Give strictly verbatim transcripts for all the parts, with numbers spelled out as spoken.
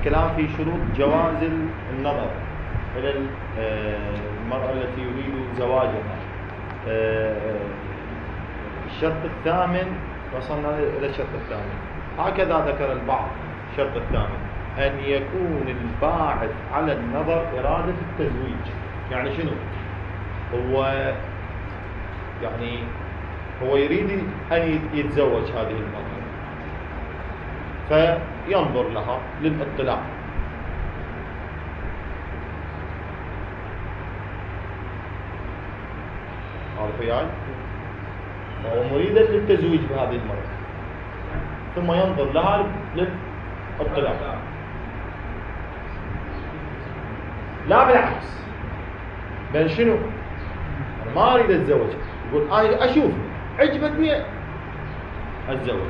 الكلام في شروط جواز النظر إلى المرأة التي يريد زواجها. الشرط الثامن، وصلنا إلى الشرط الثامن، هكذا ذكر البعض. الشرط الثامن أن يكون الباعث على النظر إرادة التزويج. يعني شنو؟ هو يعني هو يريد أن يتزوج هذه المرأة، فينظر لها للاطلاع. عارف يعني؟ فهو مريدا للتزويج بهذه المرأة، ثم ينظر لها للاطلاع، لا بالعكس. بل شنو؟ أنا ما أريد أتزوج، يقول أنا أشوف عجبتني أتزوج.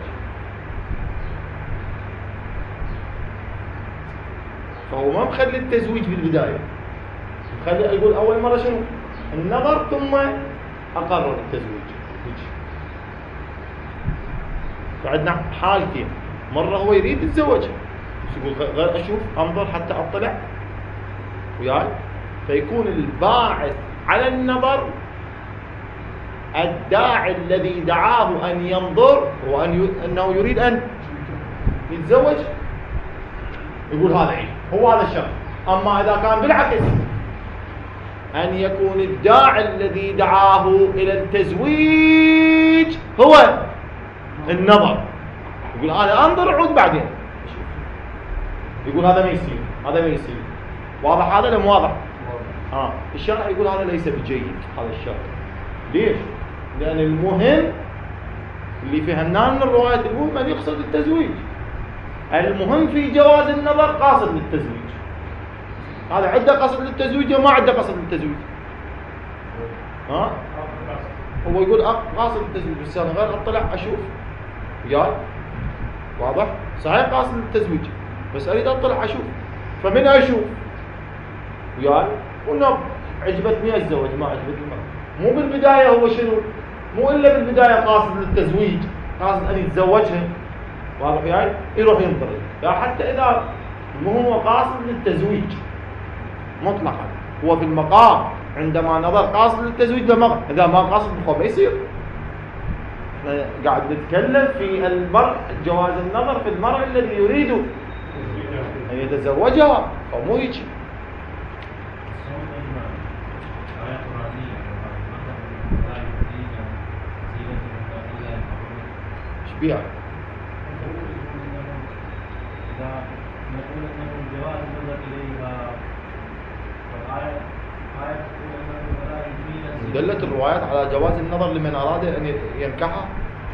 فهو ما مخلي التزويج بالبداية، مخلي يقول أول مرة شنو؟ النظر، ثم أقرر التزويج. فعندنا حالتين، مرة هو يريد يتزوجها، يقول غير أشوف أنظر حتى أطلع وياي، فيكون الباعث على النظر الداعي الذي دعاه أن ينظر هو أن ي... أنه يريد أن يتزوج، يقول هذا عيب، هو هذا الشرط. أما إذا كان بالعكس، أن يكون الداعي الذي دعاه إلى التزويج هو النظر، يقول أنا أنظر عود بعدين، يقول هذا ما يصير، هذا ما يصير. واضح هذا ولا مو واضح؟ آه. الشرع يقول هذا ليس بجيد، هذا الشرط. ليش؟ لأن المهم اللي فهمناه من الروايات المهم أن يقصد التزويج. المهم في جواز النظر قاصد للتزويج. هذا عنده قصد للتزويج وما عنده قصد للتزويج. ها؟ هو يقول قاصد للتزويج، بس أنا غير أطلع أشوف وياي. واضح؟ صحيح قاصد للتزويج، بس أريد أطلع أشوف. فمن أشوف وياي ونب عجبتني أتزوج، ما عجبتني ما. مو بالبداية هو شنو؟ مو إلا بالبداية قاصد للتزويج، قاصد أن يتزوجها. واضح وياي؟ يروح ينظر لا، حتى إذا مو هو قاصد للتزويج مطلقا، هو في المقام عندما نظر قاصد للتزويج بمقام. إذا ما قاصد ما يصير. قاعد نتكلم في المرء جواز النظر في المرء الذي يريد أن يتزوجها، فمو يجي. ايش بيها؟ دلت الروايات على جواز النظر لمن أراد أن ينكحها.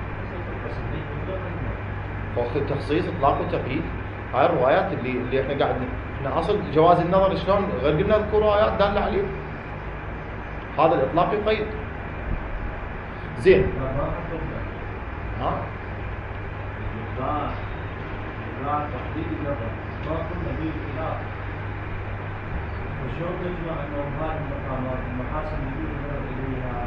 فأخذ تخصيص إطلاق وتقييد. هاي الروايات اللي اللي احنا قاعد احنا اصل جواز النظر شلون غير قلنا نذكر روايات دالة عليه. هذا الإطلاق يقيد. زين. ها؟ وشلون نجمع انه هذه المقامات المحاسن اللي يقولون اليها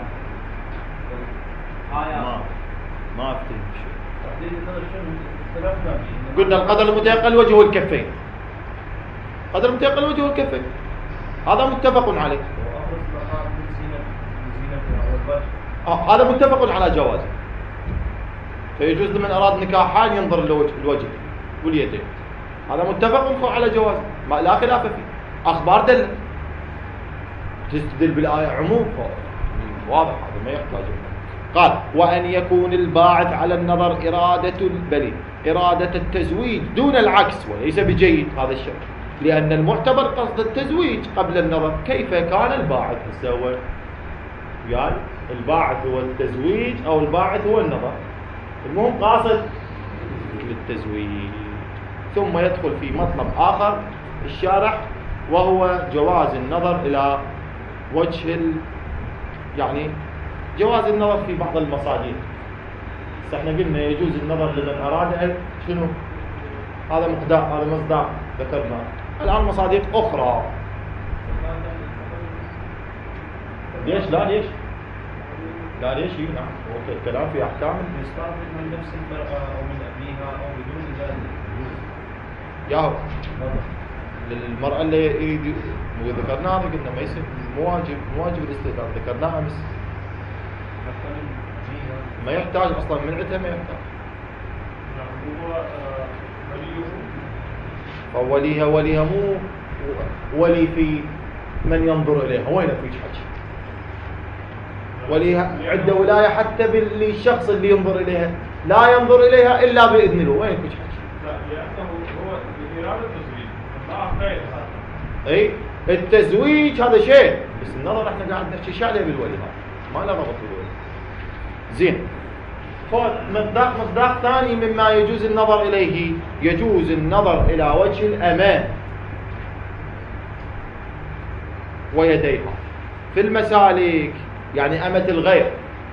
آيات ما ما افتهم شيء. تحديد النظر شنو اختلفنا فيه؟ قلنا القدر المتيقن الوجه والكفين. قدر المتيقن الوجه والكفين. هذا متفق عليه. وأخذ مقام من زينة من زينتها والوجه. آه هذا متفق على جوازه. فيجوز لمن أراد نكاحان ينظر الوجه الوجه واليدين. هذا متفق على جوازه، ما لا خلاف فيه. أخبار دل تستدل بالآية عموم، واضح هذا ما يحتاج. قال وأن يكون الباعث على النظر إرادة البلي إرادة التزويج دون العكس، وليس بجيد هذا الشيء، لأن المعتبر قصد التزويج قبل النظر. كيف كان الباعث سوى؟ يعني الباعث هو التزويج أو الباعث هو النظر، المهم قاصد للتزويج. ثم يدخل في مطلب آخر الشارح، وهو جواز النظر إلى وجه ال... يعني جواز النظر في بعض المصادر. احنا قلنا يجوز النظر لمن أراد أن شنو؟ هذا مقدار، هذا مصدر ذكرنا. الآن مصادر أخرى. ليش لا ليش؟ لا ليش؟ نعم هو الكلام في أحكام يستعمل من نفس المرأة أو من أبيها أو بدون ذلك. ياهو للمرأة اللي يريد ذكرناها قلنا ما يصير مو واجب مو واجب الاستئذان ذكرناها امس ما يحتاج اصلا من عندها ما يحتاج فوليها وليها مو ولي في من ينظر اليها وين فيك حكي وليها عنده ولايه حتى بالشخص اللي ينظر اليها لا ينظر اليها الا باذن الله وين فيك حكي لا لانه هو اراده التزويج ما غير هذا اي التزويج هذا شيء بس النظر احنا قاعد نحكي شو عليه بالولي هذا ما له ربط بالولي زين خذ مصداق مصداق ثاني مما يجوز النظر اليه يجوز النظر الى وجه الامه ويديها في المسالك يعني امه الغير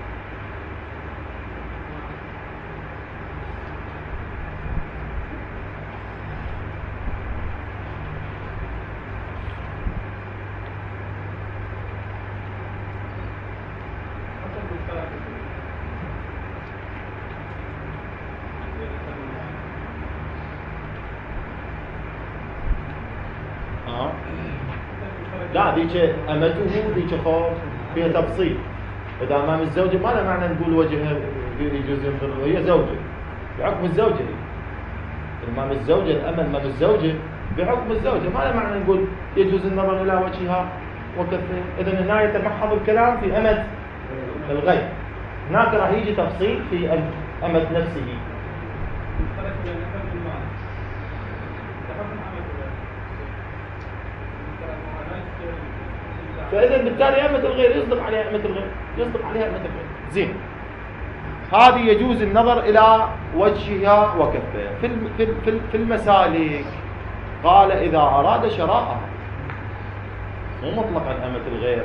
لا ذيك امته ذيك خوف فيها تفصيل اذا امام الزوجه ما له معنى نقول وجهها يجوز ينظر هي زوجه بحكم الزوجه امام الزوجه الامل امام الزوجه بحكم الزوجه ما له معنى نقول يجوز النظر الى وجهها وكفها اذا هنا يتمحض الكلام في امه الغير هناك راح يجي تفصيل في امه نفسه فإذا بالتالي أمة الغير يصدق عليها أمة الغير يصدق عليها أمة الغير زين هذه يجوز النظر إلى وجهها وكفها في في في المسالك قال إذا أراد شراءها مو مطلقا أمة الغير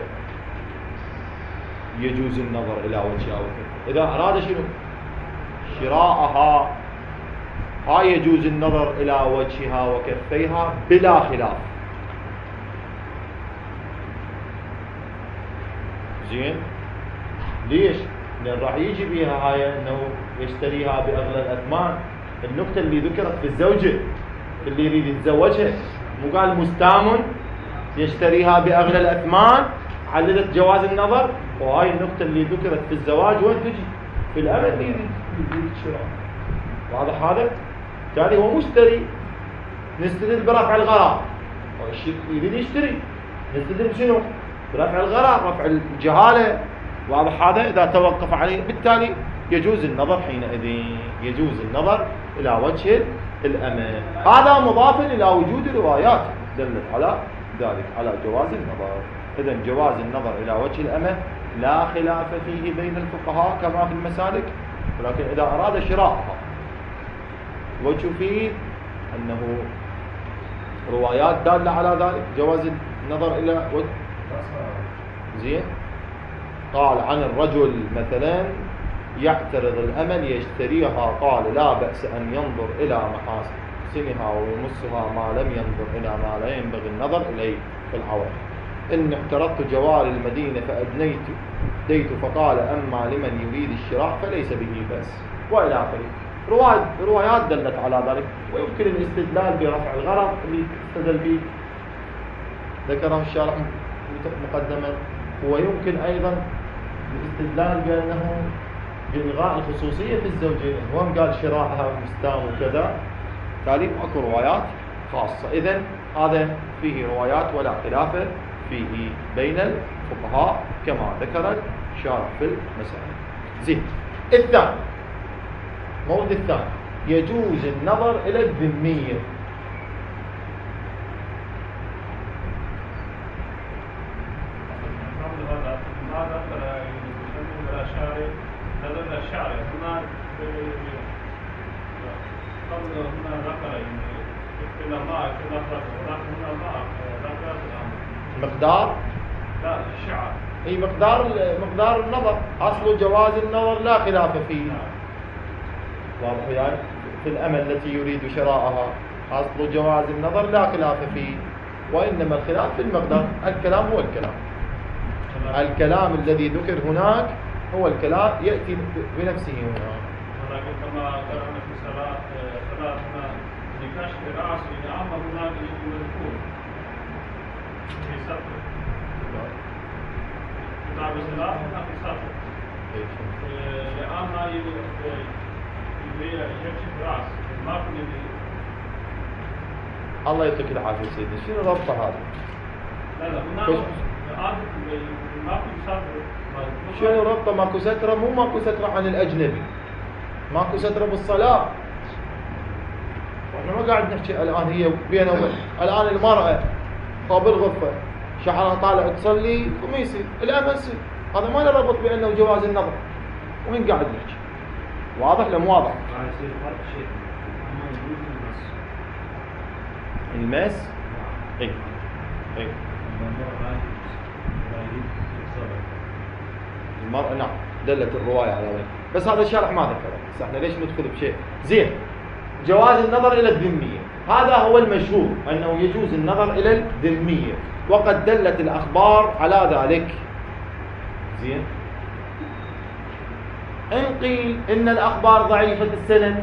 يجوز النظر إلى وجهها وكفها إذا أراد شنو شراءها هاي يجوز النظر إلى وجهها وكفيها بلا خلاف زين ليش؟ لأن راح يجي بها هاي انه يشتريها باغلى الاثمان النقطة اللي ذكرت في الزوجة اللي يريد يتزوجها مو قال مستامن يشتريها باغلى الاثمان عللت جواز النظر وهاي النقطة اللي ذكرت في الزواج وين تجي؟ في الامل اللي يريد الشراء واضح هذا؟ بالتالي هو مشتري نستدل برفع الغرض يريد يشتري نستدل بشنو؟ برفع الغرض رفع الجهالة واضح هذا إذا توقف عليه بالتالي يجوز النظر حينئذ يجوز النظر إلى وجه الأمة هذا مضاف إلى وجود روايات دلت على ذلك على جواز النظر إذن جواز النظر إلى وجه الأمة لا خلاف فيه بين الفقهاء كما في المسالك ولكن إذا أراد شراءها وجه فيه أنه روايات دالة على ذلك جواز النظر إلى وجه زين قال عن الرجل مثلا يعترض الأمل يشتريها قال لا بأس أن ينظر إلى محاسنها ويمسها ما لم ينظر إلى ما لا ينبغي النظر إليه في العوض إن اعترضت جوار المدينة فأدنيت ديت فقال أما لمن يريد الشراء فليس به بأس وإلى آخره روايات روايات دلت على ذلك ويمكن الاستدلال برفع الغرض اللي استدل به ذكره الشارح مقدما ويمكن أيضا الاستدلال بأنه بإلغاء الخصوصية في الزوجين وهم قال شراءها مستام وكذا تالي أكو روايات خاصة إذن هذا فيه روايات ولا خلاف فيه بين الفقهاء كما ذكر الشارح في المسائل زين الثاني موضوع الثاني يجوز النظر إلى الذمية هذا فلا يسمون ولا شارع هذا الشارع هنا قبل هنا ذكر إلى ما إلى فرق ولكن هنا ما ذكر مقدار لا الشعر أي مقدار مقدار النظر أصل جواز النظر لا خلاف فيه واضح يعني في الأمل التي يريد شراءها أصل جواز النظر لا خلاف فيه وإنما الخلاف في المقدار الكلام هو الكلام الكلام الذي ذكر هناك هو الكلام يأتي بنفسه هنا ولكن كما قرأنا في صلاة صلاتنا لكشف الرأس إذا أمر هناك المذكور في سطر كتاب الصلاة في سطر لأن يبي يكشف الرأس ما كنا الله يعطيك العافية سيدي. شنو الربط هذا؟ لا لا هناك الآن ماكو سطر. شنو ربطه ماكو سترة؟ مو ماكو سترة عن الأجنبي، ماكو سترة بالصلاة. احنا ما قاعد نحكي الآن هي بينه وبين الآن المرأة قابل غفة شعرها طالع تصلي قميصي الأمس، هذا ما له ربط بأنه جواز النظر. وين قاعد نحكي؟ واضح ولا مو واضح؟ قاعد يصير فرق شيء ما يجوز المس. المس؟ اي اي المرأة نعم دلت الرواية على ذلك، بس هذا الشرح ما ذكره. بس احنا ليش ندخل بشيء زين؟ جواز النظر إلى الذمية هذا هو المشهور، أنه يجوز النظر إلى الذمية، وقد دلت الأخبار على ذلك. زين؟ إن قيل إن الأخبار ضعيفة السند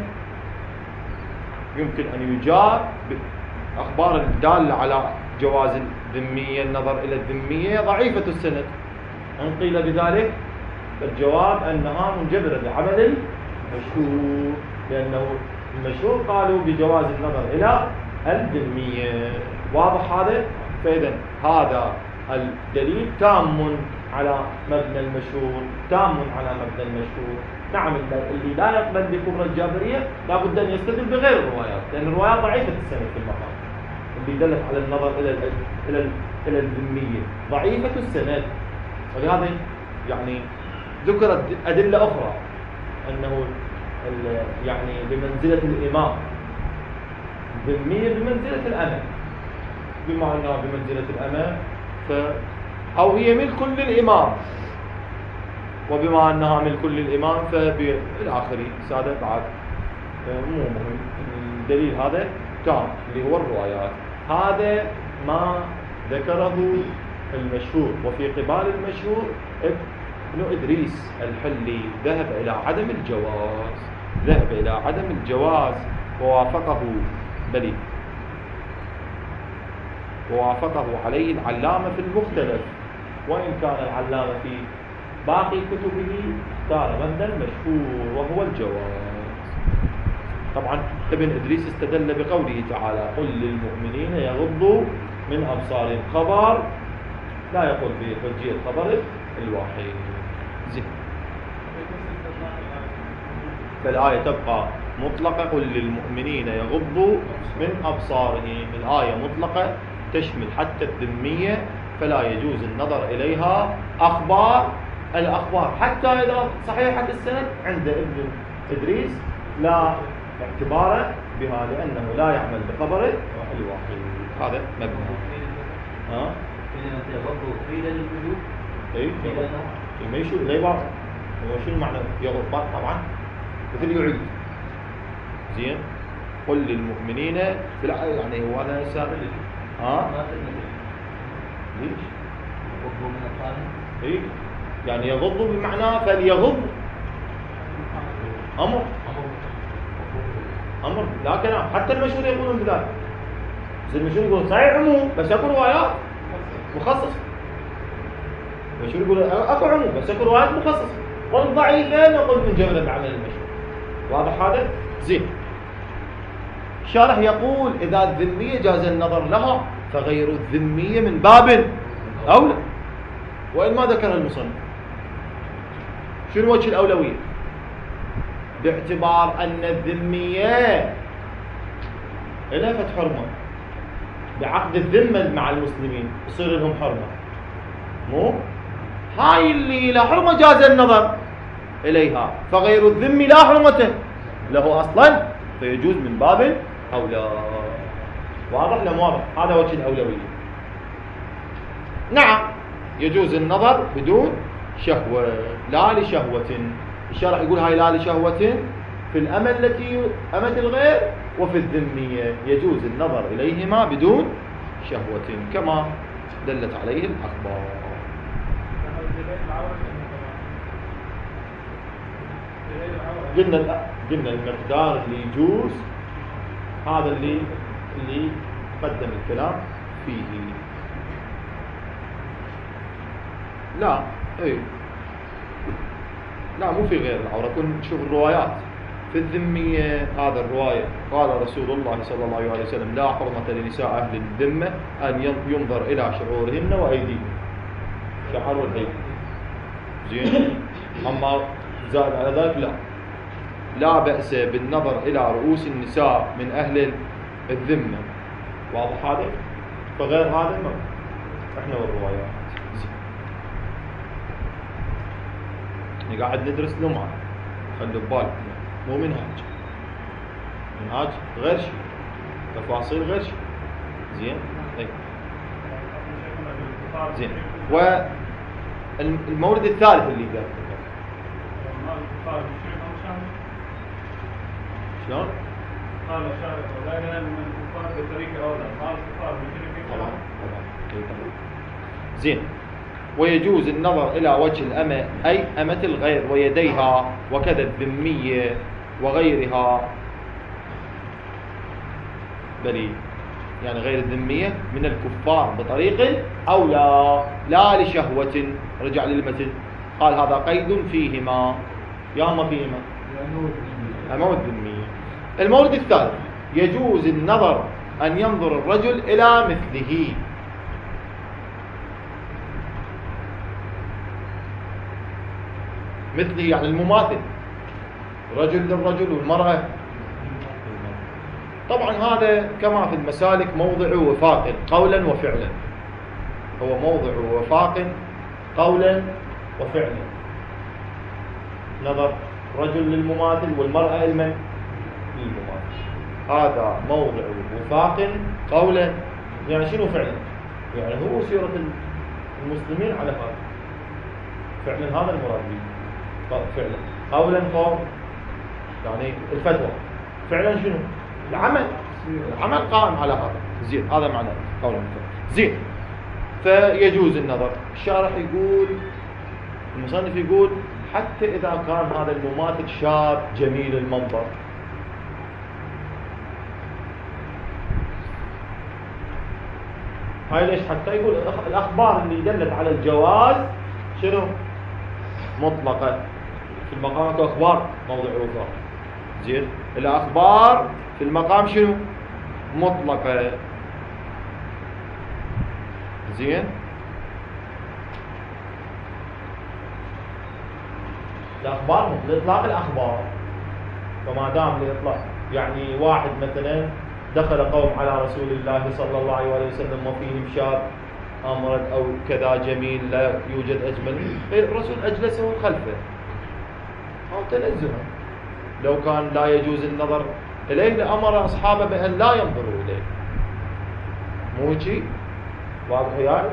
يمكن أن يجاب بأخبار الدالة على جواز الذمية، النظر إلى الذمية ضعيفة السند. إن قيل بذلك فالجواب أنها منجبرة بعمل المشهور، لأنه المشهور قالوا بجواز النظر إلى الذمية. واضح هذا؟ فإذا هذا الدليل تام على مبنى المشهور، تام على مبنى المشهور. نعم اللي لا يقبل بكبرى الجابرية لابد أن يستدل بغير الروايات، لأن الروايات ضعيفة السند في المقام اللي دلت على النظر إلى ال إلى ال إلى الذمية ضعيفة السند. ولهذا يعني ذكرت أدلة أخرى أنه يعني بمنزلة الإمام، الذمية بمنزلة الأمة، بما أنها بمنزلة الأمة ف أو هي ملك للإمام، وبما أنها ملك للإمام فبالآخر سادة بعد مو مهم. الدليل هذا تام اللي هو الروايات. هذا ما ذكره المشهور. وفي قبال المشهور ابن إدريس الحلي ذهب إلى عدم الجواز، ذهب إلى عدم الجواز ووافقه بلي ووافقه عليه العلامة في المختلف، وإن كان العلامة في باقي كتبه اختار مبنى المشهور وهو الجواز. طبعا ابن إدريس استدل بقوله تعالى قل للمؤمنين يغضوا من أبصارهم، خبر لا يقول بحجية خبر الواحد. زين، فالآية تبقى مطلقة قل للمؤمنين يغضوا من أبصارهم. الآية مطلقة تشمل حتى الذمية، فلا يجوز النظر إليها. أخبار الأخبار حتى إذا صحيحة السند عند ابن إدريس لا اعتبار بها، لأنه لا يعمل بخبر الواحد. هذا مبنى. ها؟ اي ما يشوف لا يبارك. هو شنو معنى يغض؟ طبعا مثل يعيد. زين، قل للمؤمنين في يعني هو انا سامع ها ليش يغضوا من أبصارهم؟ اي يعني يغضوا بمعنى فليغض امر امر لا كلام. حتى المشهور يقولون بذلك. بس المشهور يقول صحيح عموم بس اكو روايات مخصص. المشهور يقول اكو عموم بس اكو روايات مخصص. قل ضعيفا وقل من جمله بعمل المشهور. واضح هذا؟ زين. الشارح يقول اذا الذميه جاز النظر لها فغير الذميه من باب اولى، وإن ما ذكر المصنف. شنو وجه الاولويه؟ باعتبار ان الذميه لها فتح حرمه بعقد الذمه مع المسلمين يصير لهم حرمه، مو هاي اللي لا حرمه جاز النظر اليها، فغير الذمي لا حرمه له اصلا فيجوز من باب اولى. واضح ولا مو واضح؟ هذا وجه الاولويه. نعم يجوز النظر بدون شهوه، لا لشهوه. الشارع يقول هاي لا لشهوه في الأمة التي أمة الغير، وفي الذمية يجوز النظر إليهما بدون شهوة كما دلت عليه الأخبار. قلنا قلنا المقدار اللي يجوز هذا اللي اللي قدم الكلام فيه. لا اي لا مو في غير العورة. كن تشوف الروايات في الذمية، هذا الرواية قال رسول الله صلى الله عليه وسلم لا حرمة لنساء أهل الذمة أن ينظر إلى شعورهن وأيديهن، شعر والأيدي زين. أما زاد على ذلك لا لا بأس بالنظر إلى رؤوس النساء من أهل الذمة. واضح هذا؟ فغير هذا ما احنا والروايات زين. يعني قاعد ندرس لمعة، خلوا ببالك مو منهاج، منهاج غير شيء، تفاصيل غير شيء زين. اي زين. والمورد الثالث اللي ذكره شلون؟ قال الشارع ولا ينام من الكفار بطريقه اولى، قال الكفار بطريقه طبعا طبعا زين. ويجوز النظر إلى وجه الأمة أي أمة الغير ويديها، وكذا الذمية وغيرها، بل يعني غير الذمية من الكفار بطريق أولى لا لشهوة. رجع للمتن قال هذا قيد فيهما، ياما فيهما أمام الذمية. المورد الثالث يجوز النظر أن ينظر الرجل إلى مثله. مثله يعني المماثل، رجل للرجل والمرأة. طبعا هذا كما في المسالك موضع وفاق قولا وفعلا، هو موضع وفاق قولا وفعلا. نظر رجل للمماثل والمرأة لمن؟ للمماثل. هذا موضع وفاق قولا، يعني شنو فعلا؟ يعني هو سيرة المسلمين على هذا فعلا، هذا المراد به فعلا. قولا قول يعني الفتوى، فعلا شنو؟ العمل، العمل قائم على هذا زين. هذا معنى قولا زين. فيجوز النظر. الشارح يقول، المصنف يقول حتى إذا كان هذا المماثل شاب جميل المنظر، هاي ليش؟ حتى يقول الأخبار اللي دلت على الجواز شنو؟ مطلقة. في المقام أخبار موضع وفاق زين. الأخبار في المقام شنو؟ مطلقة زين. الأخبار لإطلاق الأخبار، فما دام لإطلاق يعني واحد مثلا دخل قوم على رسول الله صلى الله عليه وسلم وفيهم شاب أمرد أو كذا جميل لا يوجد أجمل، الرسول أجلسه خلفه أو تنزها. لو كان لا يجوز النظر إليه لأمر أصحابه بأن لا ينظروا إليه. مو شيء واضح يعني؟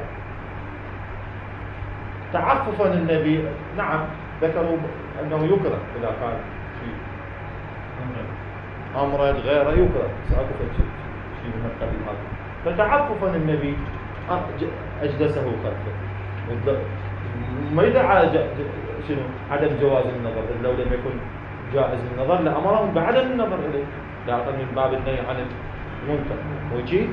تعففا النبي نعم ذكروا أنه يكره إذا كان شيء أمرد غيره يكره، سأكفت شيء شيء من القبيل هذا. فتعففا النبي أجلسه خلفه، ما يدعى على شنو عدم جواز النظر. لو لم يكن جائز النظر لأمرهم بعدم النظر إليه، لكن من باب النهي عن المنكر وجي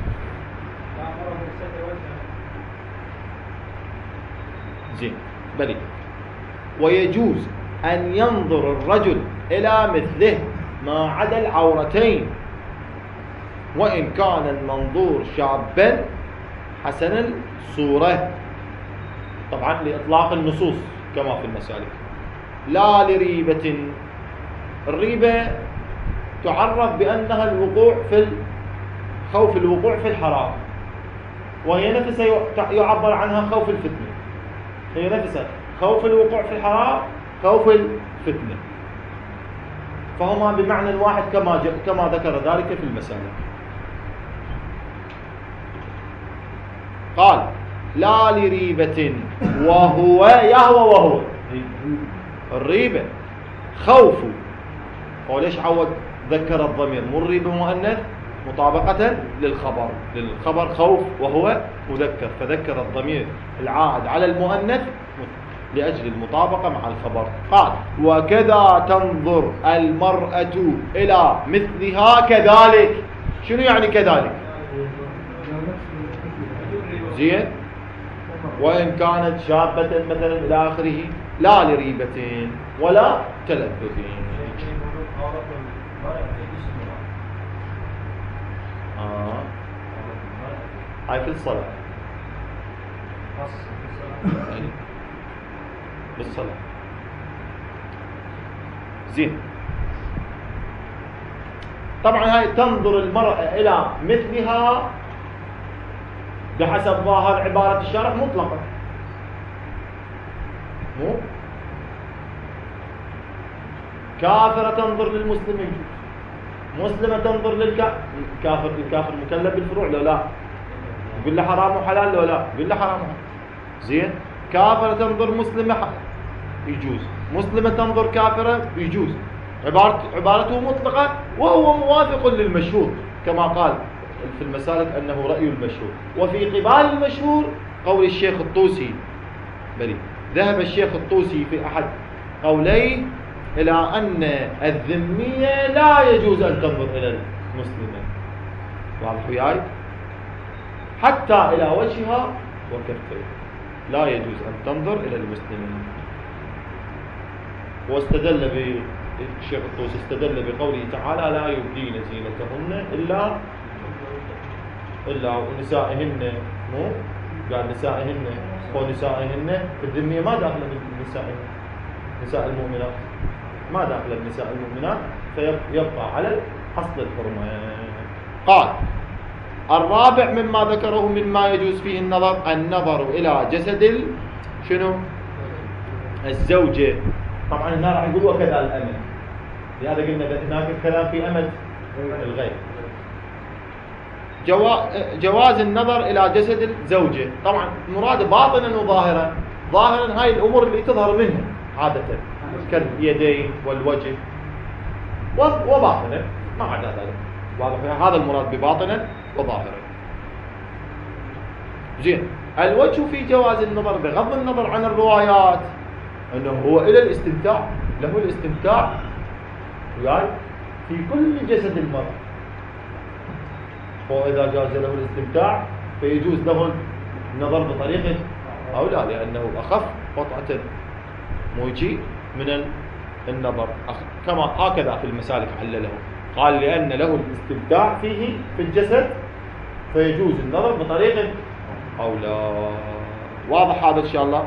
زين. بلي ويجوز أن ينظر الرجل إلى مثله ما عدا العورتين، وإن كان المنظور شابا حسن الصورة. طبعا لإطلاق النصوص كما في المسالك. لا لريبة. الريبة تعرف بأنها الوقوع في خوف الوقوع في الحرام، وهي نفسها يعبر عنها خوف الفتنة. هي نفسها خوف الوقوع في الحرام، خوف الفتنة، فهما بمعنى واحد كما كما ذكر ذلك في المسالك. قال لا لريبة وهو يهوى وهو الريبة خوف. وليش عود ذكر الضمير مو الريبة مؤنث مطابقة للخبر، للخبر خوف وهو مذكر، فذكر الضمير العائد على المؤنث لأجل المطابقة مع الخبر. قال وكذا تنظر المرأة إلى مثلها كذلك. شنو يعني كذلك؟ زين، وإن كانت شابة مثلا إلى آخره، لا لريبة ولا تلذذ. آه. هاي في الصلاة، بالصلاة. زين، طبعا هاي تنظر المرأة إلى مثلها بحسب ظاهر عبارة الشارع مطلقا، مو كافرة تنظر للمسلم، مسلمة تنظر للكافر، الكافر مكلف بالفروع لو لا؟ يقول له حرام وحلال لو لا؟ يقول له حرام وحلال. زين، كافرة تنظر مسلمة يجوز، مسلمة تنظر كافرة يجوز. عبارة عبارته مطلقة وهو موافق للمشهور كما قال في المسالك أنه رأي المشهور. وفي قبال المشهور قول الشيخ الطوسي، بلي ذهب الشيخ الطوسي في أحد قوليه إلى أن الذمية لا يجوز أن تنظر إلى المسلمة، واضح وياي؟ حتى إلى وجهها وكفيه لا يجوز أن تنظر إلى المسلمين. واستدل بالشيخ الطوسي استدل بقوله تعالى لا يبدين زينتهن إلا إلا نسائهن، مو قال نسائهن ونسائهن الذمية ما داخله بالنساء، نساء المؤمنات ما داخله بالنساء المؤمنات، فيبقى على حصل الحرمة. قال الرابع مما ذكره مما يجوز فيه النظر النظر إلى جسد ال... شنو؟ الزوجة. طبعا هنا راح يقول وكذا الأمة، لهذا قلنا هناك الكلام في أمة الغير. جوا... جواز النظر إلى جسد الزوجة، طبعا مراد باطنا وظاهرا. ظاهرا هاي الأمور اللي تظهر منها عادة كاليدين والوجه، وباطنا ما عدا ذلك، واضح؟ هذا المراد بباطنا وظاهرا. زين، الوجه في جواز النظر بغض النظر عن الروايات انه هو الى الاستمتاع، له الاستمتاع وياي في كل جسد المرأة، واذا جاز له الاستمتاع فيجوز له النظر بطريقه او لا، لانه اخف قطعة مو يجي من النظر، كما هكذا في المسالك علله، قال لأن له الاستمتاع فيه في الجسد فيجوز النظر بطريقة أو لا. واضح هذا إن شاء الله؟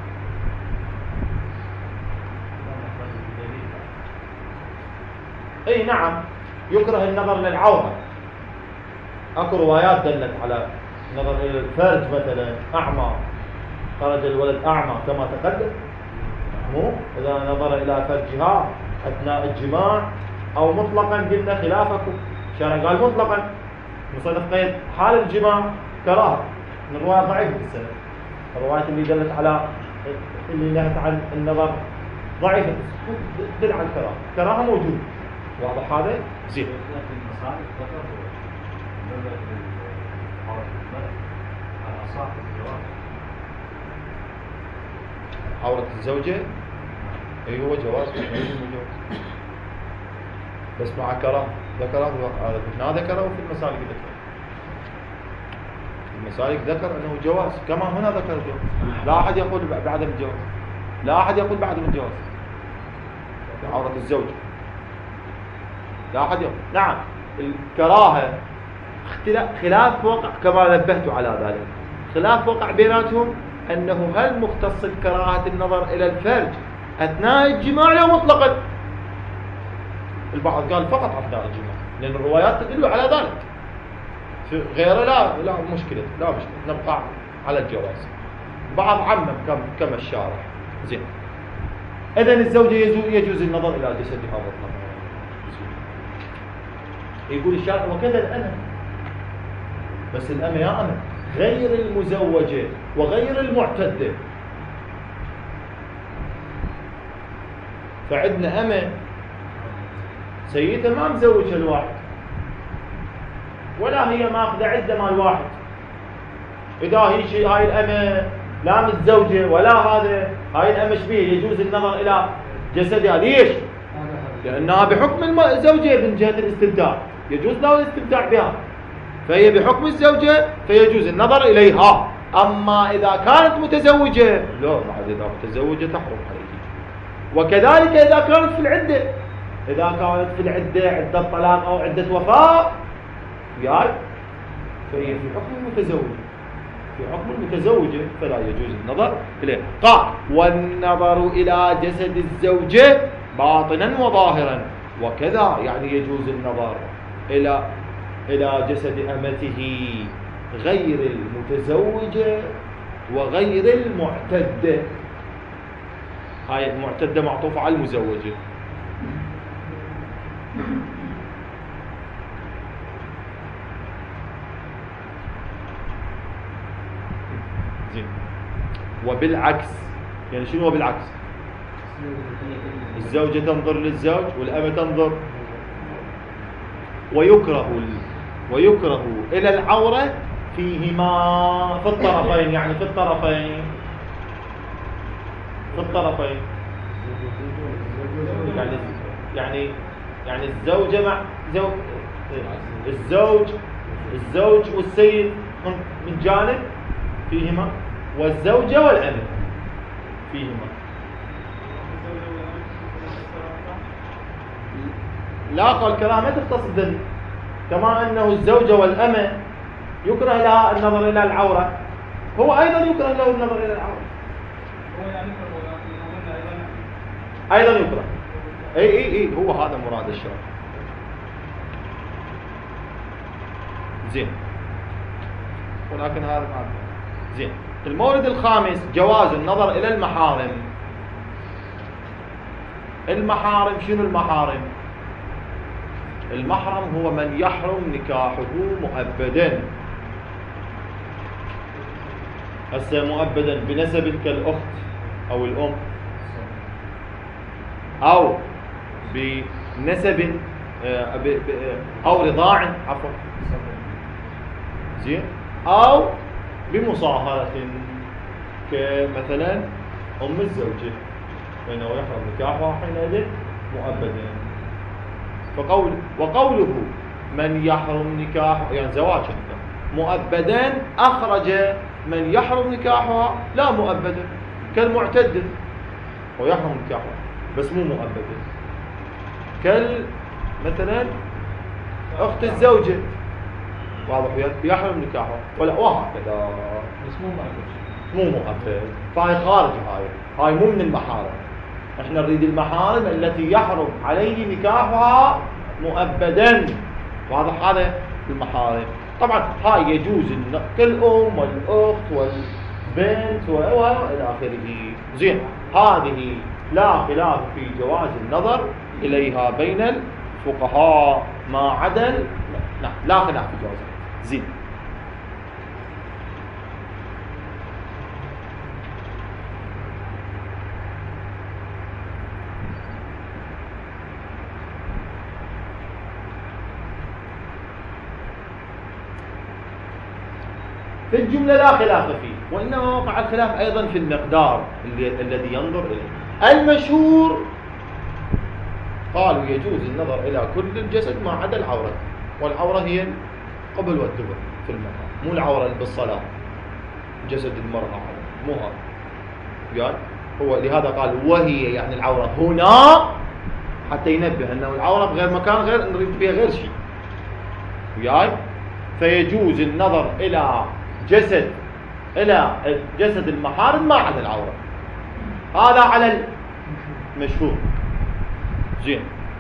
أي نعم، يكره النظر للعورة. أكو روايات دلت على النظر إلى الفرج، مثلا أعمى خرج الولد أعمى كما تقدم، مو إذا نظر إلى فرجها أثناء الجماع، أو مطلقا قلنا خلافكم، الشارع قال مطلقا مصنف قيد حال الجماع كراهة، من رواية ضعيفة السنة. الروايات اللي دلت على اللي نهت عن النظر ضعيفة تدل على الكراهة، كراهة موجودة. واضح هذا؟ زين. عورة الزوجة اي هو جواز، بس مع كراهة، ذكره هنا ذكره في المسالك، ذكر المسالك ذكر انه جواز، كما هنا ذكر جواز. لا احد يقول بعدم الجواز، لا احد يقول بعدم الجواز في عورة الزوجة، لا احد يقول. نعم، الكراهة خلاف وقع كما نبهت على ذلك، خلاف وقع بيناتهم أنه هل مختص كراهة النظر إلى الفرج أثناء الجماع لو مطلقا؟ البعض قال فقط أثناء الجماع، لأن الروايات تدل على ذلك، في غيره لا لا مشكلة، لا مشكلة، نبقى على الجواز. بعض عمم كما الشارح. زين، إذن الزوجة يجوز النظر إلى جسدها مطلقا. يقول الشارح وكذا الأمة، بس الأمة يا أمة غير المزوجة وغير المعتدة. فعندنا أمة سيدها ما مزوجها الواحد، ولا هي ماخذة عدة مال واحد. إذا هي شيء هاي الأمة لا متزوجة ولا هذا، هاي الأمشبية يجوز النظر إلى جسدها. ليش؟ لأنها بحكم الزوجة من جهة الاستمتاع، يجوز له الاستمتاع بها، فهي بحكم الزوجة فيجوز النظر إليها. أما إذا كانت متزوجة لا، بعد إذا متزوجة تحرم عليه. وكذلك إذا كانت في العدة، إذا كانت في العدة عدة طلاق أو عدة وفاة وياي، فهي في حكم المتزوجة، في حكم المتزوجة فلا يجوز النظر إليه. قال والنظر إلى جسد الزوجة باطنا وظاهرا، وكذا يعني يجوز النظر إلى إلى جسد أمته غير المتزوجة وغير المعتدة. هاي المعتدة معطوفة على المزوجة. زين. وبالعكس، يعني شنو بالعكس؟ الزوجة تنظر للزوج والأمة تنظر. ويكره ويكره إلى العورة فيهما، في الطرفين، يعني في الطرفين في الطرفين يعني يعني يعني الزوجة مع زوج الزوج الزوج والسيد من جانب فيهما، والزوجة والأمة فيهما. لا، قال كلام ما تختص بالدليل، كما أنه الزوجة والأمة يكره لها النظر إلى العورة، هو أيضا يكره له النظر إلى العورة، أيضا يكره. أي أي أي هو هذا مراد الشرع. زين، ولكن هذا ما زين. المورد الخامس جواز النظر إلى المحارم. المحارم شنو المحارم؟ المحرم هو من يحرم نكاحه مؤبدا. هسه مؤبدا بنسب كالأخت أو الأم، أو بنسب أو رضاع عفوا زين، أو بمصاهرة كمثلا أم الزوجة، فإنه يحرم نكاحها حينئذ مؤبدا. فقول وقوله من يحرم نكاحه يعني زواج مؤبدا أخرج من يحرم نكاحها لا مؤبدا كالمعتدة، ويحرم نكاحها بس مو مؤبدا، كال مثلا أخت الزوجة واضح يحرم نكاحها ولا وهكذا، بس مو مؤبد مو مؤبد. فهي خارج، هاي هاي مو من المحارم. احنا نريد المحارم التي يحرم عليه نكاحها مؤبدا، واضح هذا المحارم. طبعا هاي يجوز كالأم والأخت والبنت والى آخره. زين، هذه لا خلاف في جواز النظر إليها بين الفقهاء ما عدا لا, لا خلاف في جوازها. زين، في الجملة لا خلاف فيه، وإنما وقع الخلاف أيضا في المقدار الذي ينظر إليه. المشهور قالوا يجوز النظر إلى كل الجسد ما عدا العورة، والعورة هي قبل والدبر في المكان، مو العورة اللي بالصلاة، جسد المرأة مو هذا يعني. هو لهذا قال وهي يعني العورة هنا، حتى ينبه أنه العورة بغير مكان غير نريد فيها غير شيء وياي. فيجوز النظر إلى جسد إلى جسد المحارم ما عدا العورة، هذا على المشهور. زين،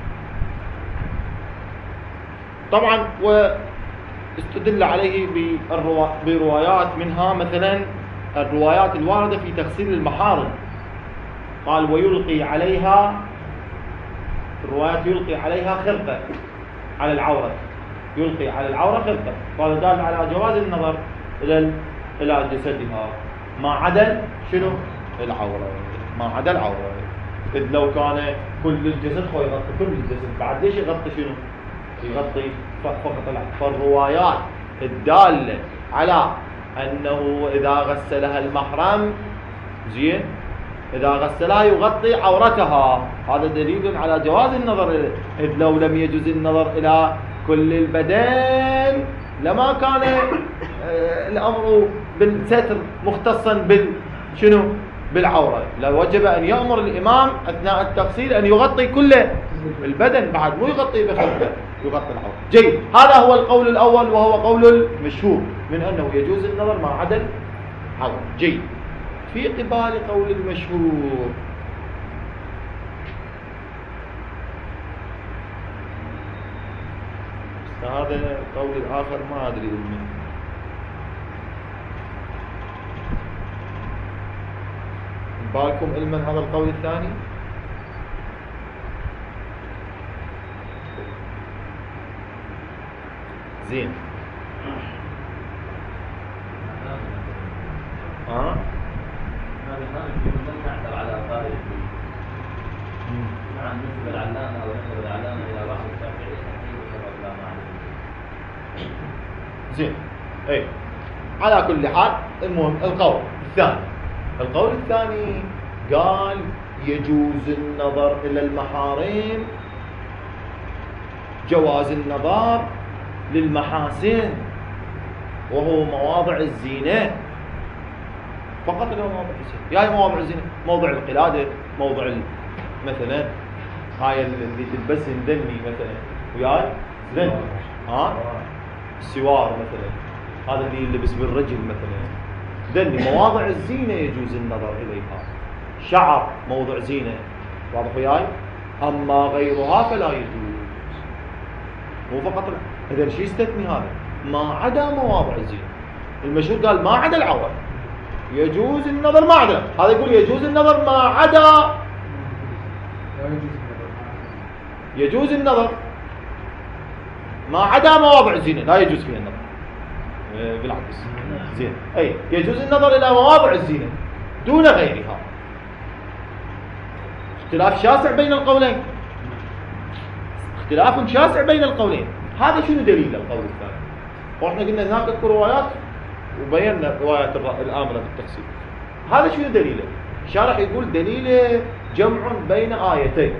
طبعا واستدل عليه بروايات، منها مثلا الروايات الواردة في تغسيل المحارم. قال ويلقي عليها، الروايات يلقي عليها خرقة على العورة، يلقي على العورة خرقة، قال دال على جواز النظر إلى إلى جسدها ما عدا شنو؟ العورة، ما عدا العورة. إذ لو كان كل الجسد هو يغطي كل الجسد، بعد ليش يغطي شنو؟ يغطي فقط العورة. فالروايات الدالة على أنه إذا غسلها المحرم زين إذا غسلها يغطي عورتها، هذا دليل على جواز النظر إليه، إذ لو لم يجوز النظر إلى كل البدن لما كان الأمر بالستر مختصا بال شنو بالعورة، لوجب أن يأمر الإمام أثناء التغسيل أن يغطي كل البدن بعد، مو يغطي بخفه، يغطي العورة. جيد، هذا هو القول الأول وهو قول المشهور من أنه يجوز النظر ما عدا العورة. جيد، في قبال قول المشهور هذا القول الآخر ما أدري منه. بالكم علما هذا القول الثاني؟ زين. ها؟ هذا كان في نعتبر على قائل نعم نسبة العلامة أو نسبة العلامة إلى بعض الشافعية لا معنى. زين. أي. على كل حال المهم القول الثاني. القول الثاني قال يجوز النظر إلى المحارم، جواز النظر للمحاسن وهو مواضع الزينة فقط. له مواضع الزينة، يعني مواضع الزينة موضع القلادة، موضع مثلا هاي اللي تلبس ندني مثلا وياي زين ها السوار مثلا، هذا اللي يلبس بالرجل مثلا دني، مواضع الزينة يجوز النظر إليها. شعر موضع زينة، واضح وياي؟ أما غيرها فلا يجوز. مو فقط إذا شو يستثني هذا؟ ما عدا مواضع الزينة. المشهور قال ما عدا العورة يجوز النظر، ما عدا هذا يقول يجوز النظر ما عدا، يجوز النظر ما عدا مواضع الزينة لا يجوز فيها النظر. بالعكس زين، أي يجوز النظر إلى مواضع الزينة دون غيرها. اختلاف شاسع بين القولين، اختلاف شاسع بين القولين. هذا شنو دليل القول الثاني؟ واحنا قلنا هناك اذكر روايات وبينا روايات الآمرة بالتفسير. هذا شنو دليله؟ الشارح يقول دليله جمع بين آيتين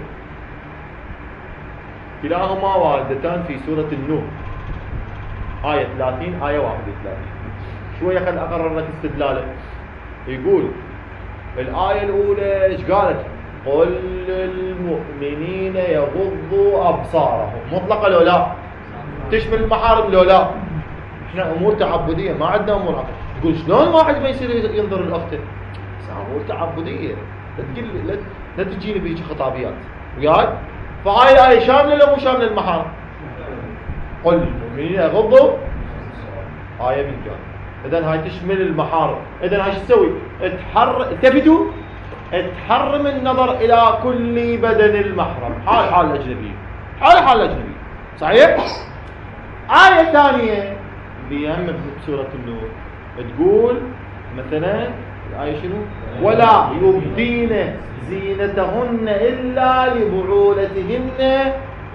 كلاهما واردتان في سورة النور، آية ثلاثين آية واحد وثلاثين. شوية خل أقرر لك استدلاله. يقول الآية الأولى إيش قالت؟ قل للمؤمنين يغضوا أبصارهم، مطلقة لو لا؟ تشمل المحارم لو لا؟ احنا أمور تعبدية ما عندنا أمور عقل. تقول شلون واحد ما يصير ينظر الأخت؟ أمور تعبدية، لا تقول لا تجيني بيجي خطابيات وياي. فهاي الآية شاملة لو مو شاملة المحارم؟ قل للمؤمنين يغضوا آية من جانب، إذن هاي تشمل المحارم. إذن هاي شو تسوي؟ تحر التفتوا تحرم النظر إلى كل بدن المحرم، حال حال الأجنبية، حال حال الأجنبية، صحيح؟ آية ثانية بهم بسورة النور تقول مثلا الآية شنو؟ ولا يبدين زينتهن إلا لبعولتهن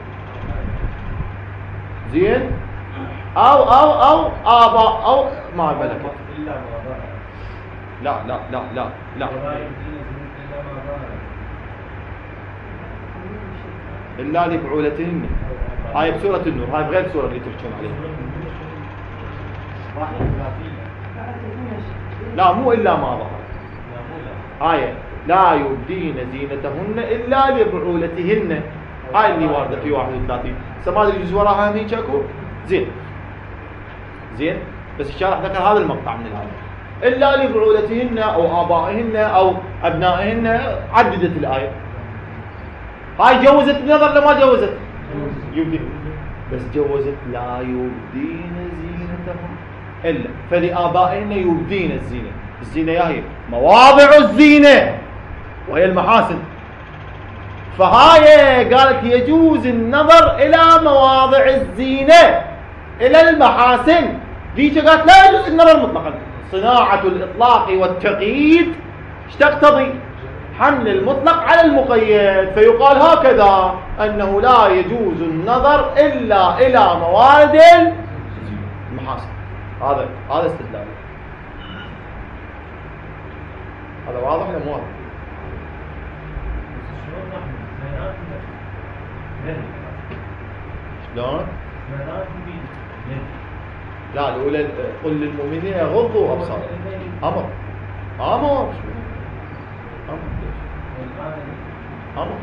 زين أو أو أو آباء أو ما ملكت. لا لا لا لا لا إلا لبعولتهن. هاي بسورة النور، هاي بغير سورة اللي تحكون عليها. لا مو إلا ما ظهر. آية لا يبدين زينتهن إلا لبعولتهن، هاي اللي واردة في واحد وثلاثين. سماد يجوز وراها هيك اكو زين زين، بس الشارح ذكر هذا المقطع من الآية إلا لبعولتهن أو آبائهن أو أبنائهن، عددت الآية. هاي جوزت النظر لما جوزت يبدين، بس جوزت لا يبدين زينتهم إلا فلآبائهن يبدين الزينة. الزينة هي مواضع الزينة وهي المحاسن، فهاي قالت يجوز النظر إلى مواضع الزينة إلى المحاسن. ذيك قالت لا يجوز النظر مطلقا. صناعة الإطلاق والتقييد ايش تقتضي؟ حمل المطلق على المقيد، فيقال هكذا أنه لا يجوز النظر إلا إلى موارد المحاسن. هذا هذا استدلال. هذا واضح ولا مو واضح؟ شلون نحن اثنينات نهي شلون؟ اثنينات نبي نهي لا الأولى قل للمؤمنين يغضوا أبصارهم أمر أمر شو؟ أمر ليش؟ أمر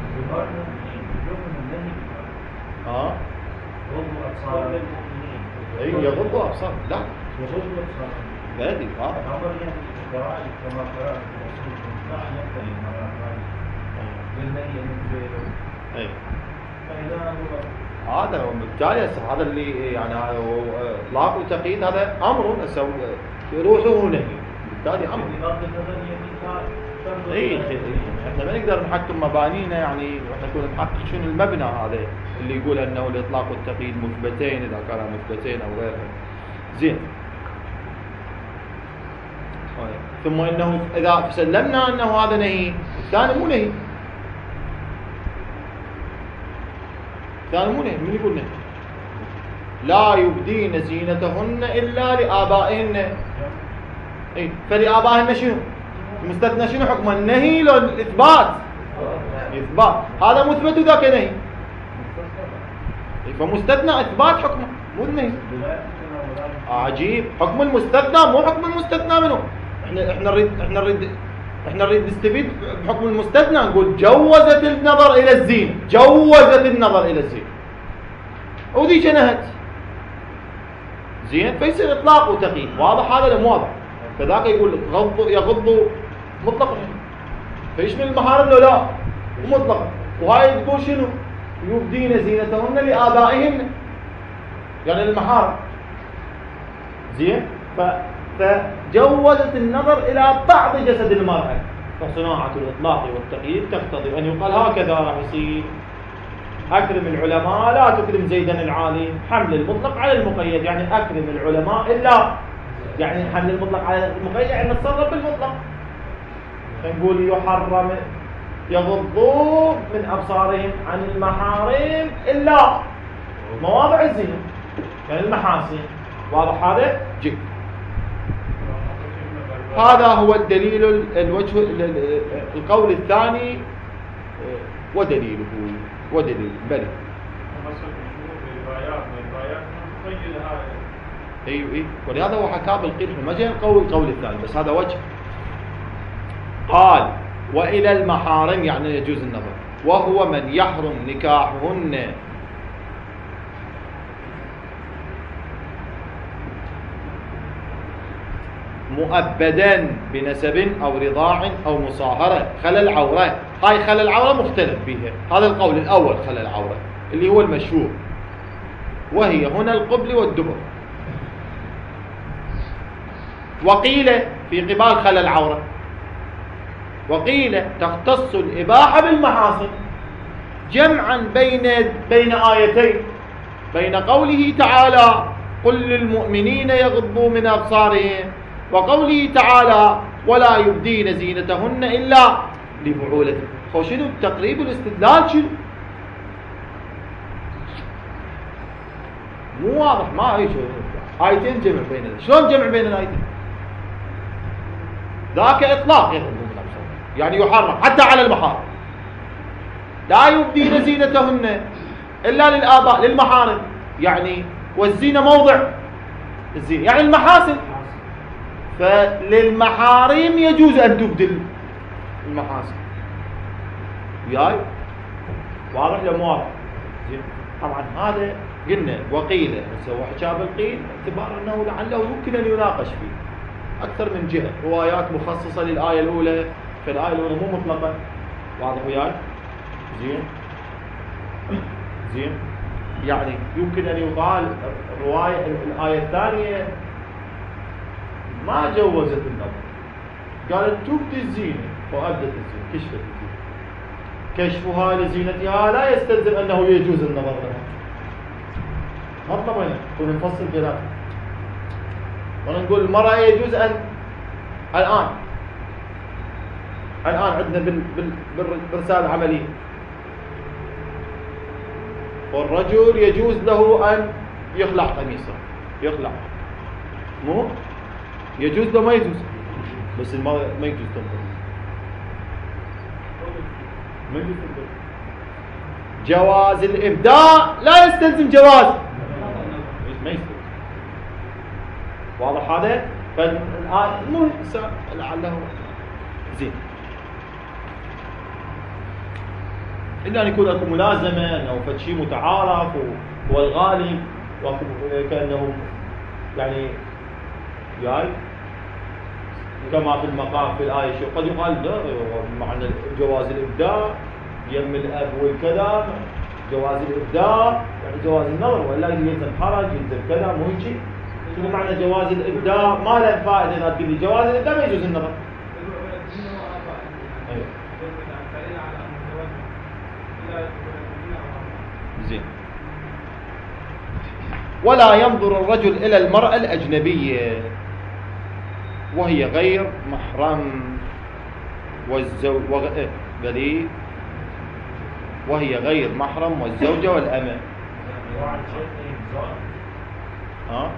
اه غضوا أبصارهم اي يغضوا أبصارهم لا وغضوا أبصارهم لا دي واضح الأمر يعني قراءة كما قرأت الرسول لا نقبل المرات هذه بالنهي أن اي فإذا هو هذا وبالتالي هسه هذا اللي يعني هذا هو اطلاق وتقييد هذا امر هسه روحه نهي بالتالي امر بغض النظر يعني شرط اي احنا ما نقدر نحكم مبانينا يعني احنا نكون نحقق شنو المبنى هذا اللي يقول انه الاطلاق والتقييد مثبتين اذا كانا مثبتين او غيرها زين ثم انه اذا سلمنا انه هذا نهي الثاني مو نهي الثاني مو نهي من يقول نهي لا يبدين زينتهن الا لآبائهن اي فلآبائهن شنو المستثنى شنو حكم النهي لو الاثبات اثبات هذا مثبت وذاك نهي فمستثنى اثبات حكمه مو النهي عجيب حكم المستثنى مو حكم المستثنى منه احنا احنا نريد احنا نريد احنا نريد نستفيد بحكم المستثنى نقول جوزت النظر الى الزينه جوزت النظر الى الزينه وذيك نهت زين فيصير اطلاق وتقييد واضح هذا ولا مو واضح فذاك يقول غض يغض مطلقا فيشمل المحارم لو لا مطلقا وهاي تقول شنو يبدين زينتهن لآبائهن يعني المحارم زين ف فجوزت النظر إلى بعض جسد المرأة فصناعة الإطلاق والتقييد تقتضي أن يقال هكذا راح يصير أكرم العلماء لا تكرم زيدا العالم حمل المطلق على المقيد يعني أكرم العلماء إلا يعني حمل المطلق على المقيد يعني نتصرف بالمطلق نقول يحرم يغضوا من أبصارهم عن المحارم إلا مواضع الزينة يعني المحاسن واضح هذا جيد هذا هو الدليل الوجه القول الثاني ودليله ودليل بلى ايوه ايوه ولهذا هو حكاه بالقيل ما جاء القول القول الثاني بس هذا وجه قال والى المحارم يعني يجوز النظر وهو من يحرم نكاحهن مؤبدا بنسب أو رضاع أو مصاهرة خلى العورة هاي خلى العورة مختلف فيها هذا القول الأول خلى العورة اللي هو المشهور وهي هنا القبل والدبر وقيل في قبال خلى العورة وقيل تختص الإباحة بالمحاصن جمعا بين بين آيتين بين قوله تعالى قل للمؤمنين يغضوا من أبصارهم وقوله تعالى ولا يبدين زينتهن إلا لبعولتهن خو شنو التقريب والاستدلال شنو مو واضح ما هي شو آيتين جمع بين شلون جمع بين الآيتين ذاك إطلاق يغضوا من أبصارهم يعني يحرم حتى على المحارم لا يبدين زينتهن إلا للآباء للمحارم يعني والزينة موضع الزينة يعني المحاسن فللمحارم يجوز أن تبدل المحاسن وياي واضح ولا مو واضح طبعا هذا قلنا وقيل هسه وحكى بالقيل باعتبار انه لعله يمكن ان يناقش فيه اكثر من جهه روايات مخصصه للايه الاولى فالايه الاولى مو مطلقه واضح وياي زين زين يعني يمكن ان يقال الروايه الايه الثانيه ما جوزت النظر قالت تبدي الزينه وابدت الزينه كشفت الزينه كشفها لزينتها لا يستلزم انه يجوز النظر لها مطلب هنا كنا نفصل كلام ونقول المرأة يجوز أن الآن الآن عندنا بال... بال... بالرسالة العملية والرجل يجوز له أن يخلع قميصه يخلع مو يجوز له ما يجوز بس ما ما يجوز تنظر، ما يجوز تنظر. جواز الإبداع لا يستلزم جواز، ما يستلزم. واضح هذا؟ فالآن مو لعله زين. إلا أن يكون أكو ملازمة أو فد شيء متعارف هو الغالب وكأنه يعني جاي كما في المقام في الآية شو قد يقال لا معنى جواز الإبداع يم الأب والكذا، جواز الإبداع يعني جواز النظر، ولا يلزم حرج يلزم كذا، مو هيك. شنو معنى جواز الإبداع؟ ما له فائدة إذا تقول لي جواز الإبداع ما يجوز النظر. زين. ولا ينظر الرجل إلى المرأة الأجنبية وهي غير محرم والزوج وغ... وهي غير محرم والزوجة والأمة. ها؟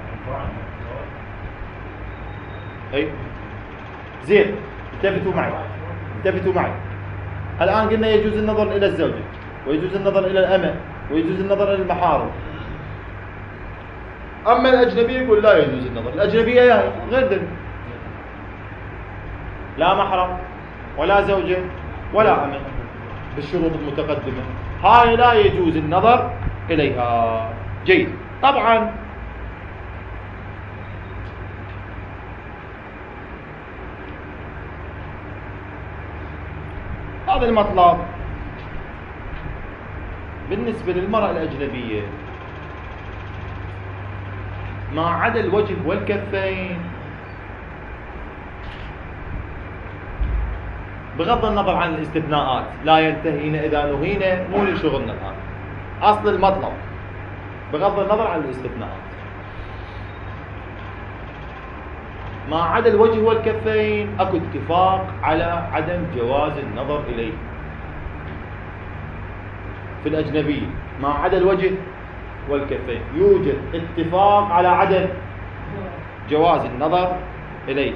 أي زين. انتبهوا معي انتبهوا معي الآن قلنا يجوز النظر إلى الزوجة ويجوز النظر إلى الأمة ويجوز النظر إلى المحارم. أما الأجنبية يقول لا يجوز النظر. الأجنبية غير ذلك، لا محرم ولا زوجة ولا أمة بالشروط المتقدمة، هاي لا يجوز النظر إليها. جيد. طبعا هذا المطلب بالنسبة للمرأة الأجنبية ما عدا الوجه والكفين، بغض النظر عن الاستثناءات لا ينتهين إذا نهينا، مو لشغلنا الآن، أصل المطلب بغض النظر عن الاستثناءات ما عدا الوجه والكفين اكو اتفاق على عدم جواز النظر إليه. في الأجنبية ما عدا الوجه والكفين يوجد اتفاق على عدم جواز النظر إليه.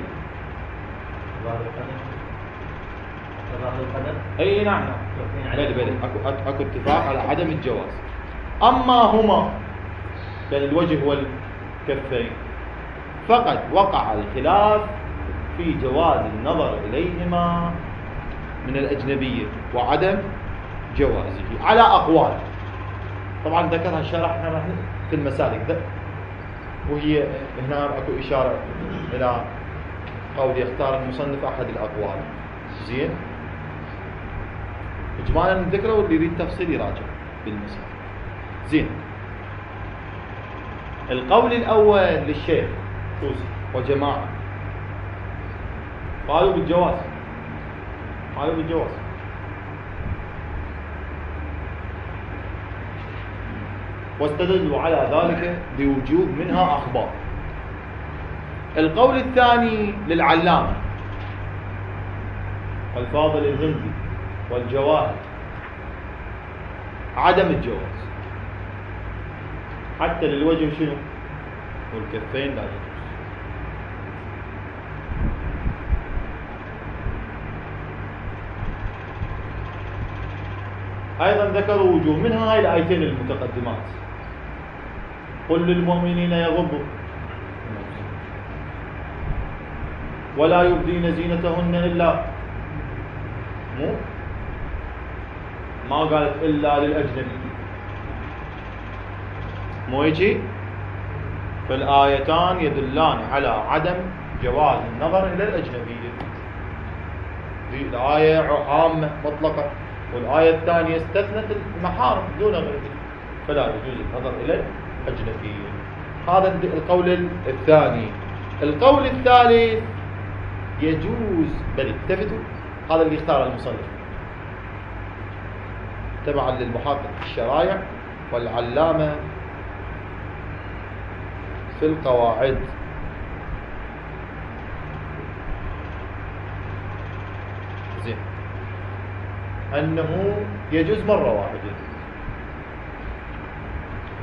اي نعم بل بل اكو اكو اتفاق على عدم الجواز. اما هما بين الوجه والكفين فقد وقع الخلاف في جواز النظر اليهما من الاجنبيه وعدم جوازه على اقوال. طبعا ذكرها شرحنا في المسالك ده، وهي هنا اكو اشاره الى قول يختار المصنف احد الاقوال. زين اجمالا نذكره واللي يريد تفصيل يراجع بالمسألة. زين. القول الاول للشيخ توسي وجماعه قالوا بالجواز، قالوا بالجواز. واستدلوا على ذلك بوجوه منها اخبار. القول الثاني للعلامه الفاضل الهندي والجواهر عدم الجواز حتى للوجه شنو والكفين لا يجوز. ايضا ذكروا وجوه منها هاي الايتين المتقدمات. قل للمؤمنين يغضوا ولا يبدين زينتهن الا، مو ما قالت الا للاجنبي، مو هيجي. فالايتان يدلان على عدم جواز النظر الى الاجنبيه. في الايه عامه مطلقه، والايه الثانيه استثنت المحارم دون غيره، فلا يجوز النظر الى الاجنبيه. هذا القول الثاني. القول الثالث يجوز، بل التفتوا، هذا اللي اختار المصنف تبعا للمحقق الشرائع والعلامة في القواعد. زين. أنه يجوز مرة واحدة،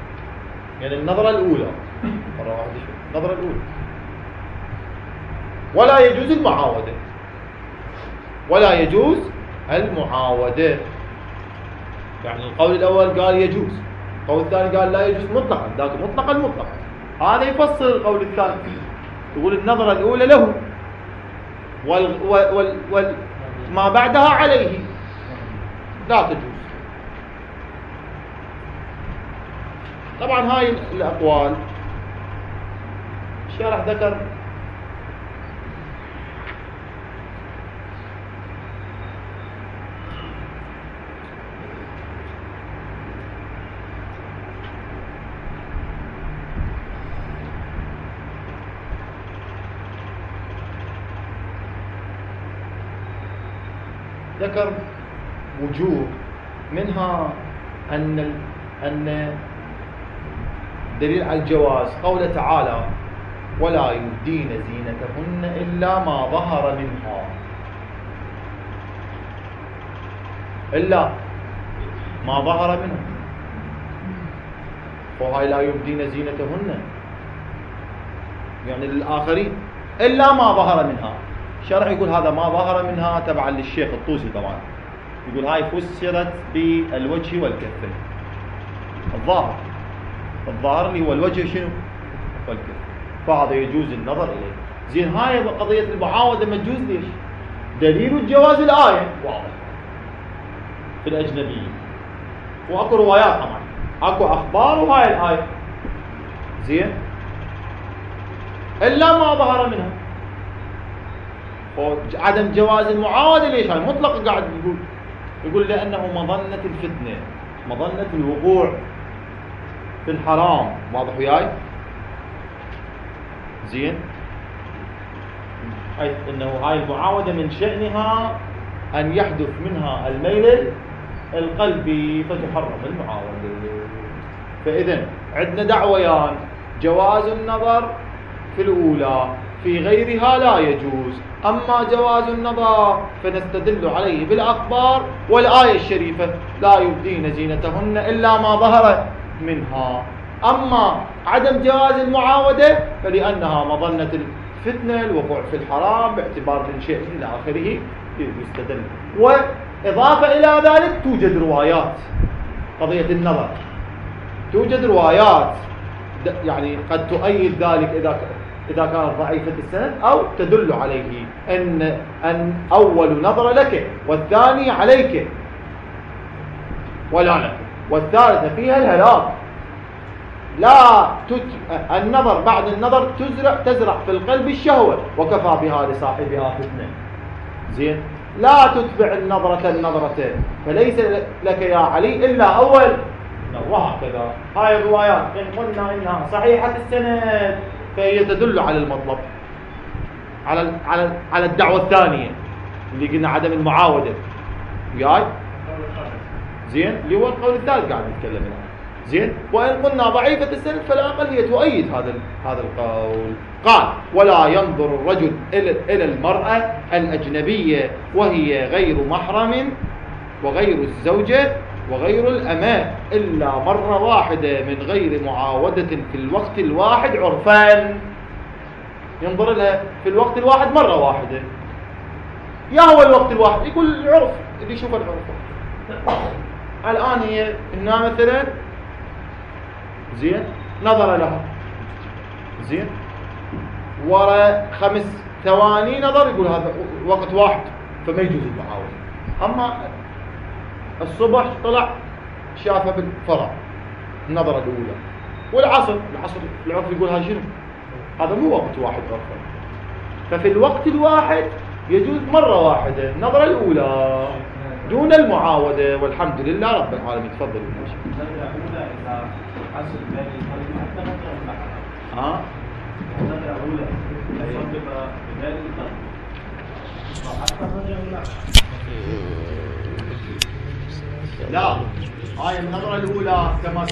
يعني النظرة الأولى مرة واحدة. شو النظرة الأولى؟ ولا يجوز المعاودة، ولا يجوز المعاودة. يعني القول الأول قال يجوز، القول الثاني قال لا يجوز مطلقا، ذاك مطلقا مطلقا. هذا يفصل القول الثاني، يقول النظرة الأولى له وال وال وال ما بعدها عليه لا تجوز. طبعا هاي الأقوال الشارح ذكر ذكر وجوه، منها أن أن دليل على الجواز قوله تعالى ولا يبدين زينتهن إلا ما ظهر منها، إلا ما ظهر منها، وهاي لا يبدين زينتهن يعني للآخرين إلا ما ظهر منها. الشرح يقول هذا ما ظهر منها تبعا للشيخ الطوسي طبعا، يقول هاي فسرت بالوجه والكفين. الظاهر الظاهر اللي هو الوجه شنو والكفين، فهذا يجوز النظر إليه. زين هاي قضية المعاودة ما تجوز ليش؟ دليل الجواز الآية واضح في الأجنبية، وأكو روايات طبعا، أكو أخبار وهاي الآية. زين إلا ما ظهر منها. عدم جواز المعاودة ليش؟ هاي مطلق قاعد يقول يقول لأنه مظنة الفتنة، مظنة الوقوع في الحرام. واضح وياي؟ زين حيث أنه هاي المعاودة من شأنها أن يحدث منها الميل القلبي فتحرم المعاودة. فإذن عندنا دعويان، جواز النظر في الأولى، في غيرها لا يجوز. أما جواز النظر فنستدل عليه بالأخبار والآية الشريفة لا يبدين زينتهن إلا ما ظهر منها. أما عدم جواز المعاودة فلأنها مظنة الفتنة، الوقوع في الحرام باعتبار من شيء إلى آخره يستدل. وإضافة إلى ذلك توجد روايات قضية النظر، توجد روايات يعني قد تؤيد ذلك إذا إذا كانت ضعيفة السند أو تدل عليه أن أن أول نظر لك والثاني عليك ولا لك والثالثة فيها الهلاك. لا تج... النظر بعد النظر تزرع تزرع في القلب الشهوة وكفى بها لصاحبها فتنة. زين لا تتبع النظرة النظرة فليس لك يا علي إلا أول وهكذا. هاي الروايات إن قلنا إنها صحيحة السند فهي تدل على المطلب، على على على الدعوة الثانية اللي قلنا عدم المعاودة. وياي زين اللي هو القول الثالث قاعد نتكلم عنه. زين وإن قلنا ضعيفة السند فلا أقل هي تؤيد هذا هذا القول. قال ولا ينظر الرجل إلى إلى المرأة الأجنبية وهي غير محرم وغير الزوجة وغير الأماء إلا مرة واحدة من غير معاودة في الوقت الواحد عرفان. ينظر لها في الوقت الواحد مرة واحدة. يا هو الوقت الواحد يقول العرف اللي يشوف العرف. الآن هي إنها مثلا زين نظر لها زين ورا خمس ثواني نظر يقول هذا وقت واحد فما يجوز المعاودة. أما الصبح طلع شافه بالفرع النظرة الأولى، والعصر العصر العرف يقول هذا شنو؟ هذا مو وقت واحد عرفا. ففي الوقت الواحد يجوز مرة واحدة النظرة الأولى دون المعاودة. والحمد لله رب العالمين. تفضلوا ماشي. النظرة الأولى إذا حصل بين الطريق حتى نظرة البحر. ها؟ النظرة الأولى يصدق بين الطريق حتى نظرة البحر. لا هاي النظرة الأولى كما